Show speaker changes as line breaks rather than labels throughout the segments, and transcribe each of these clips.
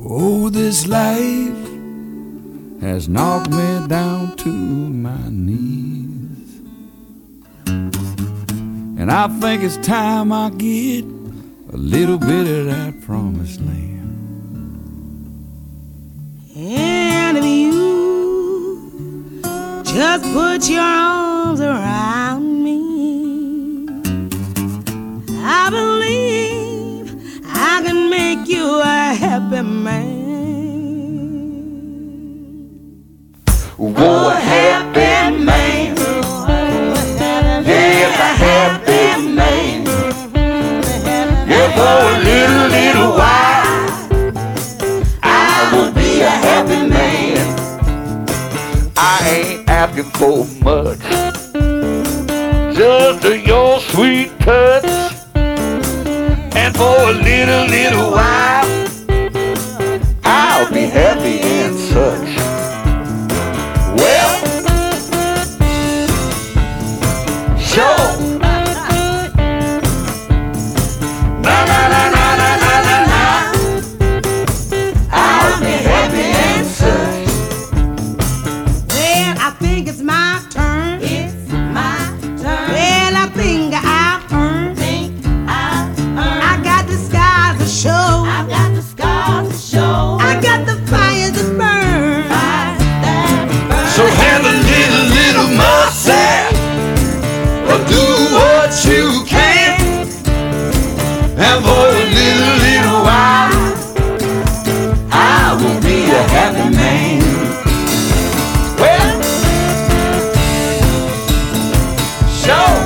Oh, this life has knocked me down to my knees, and I think it's time I get a little bit of that promised land.
And if you just put your arms around me, I believe I can make you a happy man.
Oh, a happy man. Yes, a happy man. Yeah, for a little while I will be a happy man. I ain't asking for much, just your sweet touch. And for a little while I'll be happy and such. Well, sure. Na na na na na na na na. I'll be happy and such.
Well, I think it's my turn.
It's my turn.
Well, I think I've earned. I got the scars to show.
I've got the scars to show.
I got the fires to burn.
So have a little mustache, or do what you can, and for a little while I will be a happy man. Well, sure.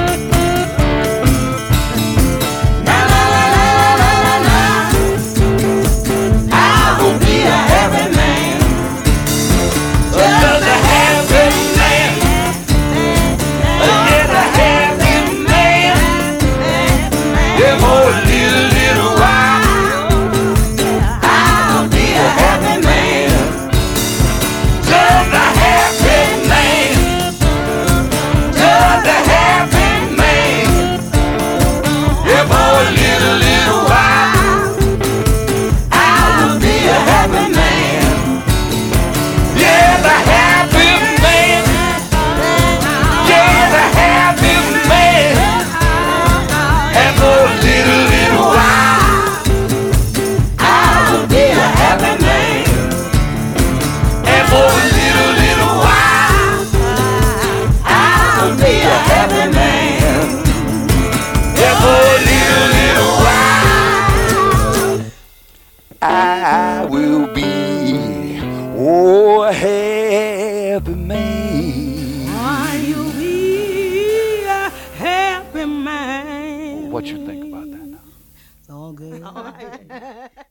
Na na na na na na na. I will be a happy man. Just a happy man. Just a happy man. Yeah, for a little while I'll be a happy man. Just a happy man. Just a happy man. Yeah, for a little while I will be a happy man. Yeah, the happy man. Yeah, the happy man. And for a little while I will be a happy man. And for a little while I will be a happy man. Yeah, for a little while I will be, oh, a happy man.
Are you be a happy man?
What you think about that now?
It's all good. All right.